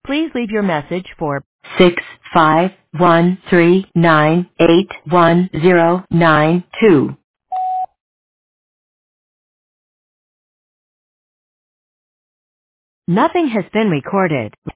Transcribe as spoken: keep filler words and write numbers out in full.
Please leave your message for six five one three nine eight one zero nine two. Nothing has been recorded.